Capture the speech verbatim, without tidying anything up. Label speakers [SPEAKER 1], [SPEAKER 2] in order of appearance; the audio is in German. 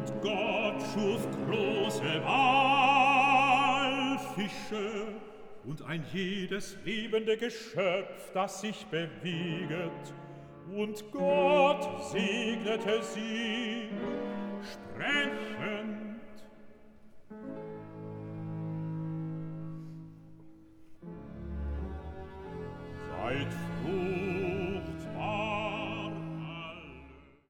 [SPEAKER 1] Und Gott schuf große Walfische und ein jedes lebende Geschöpf, das sich bewegt. Und Gott segnete sie, sprechend: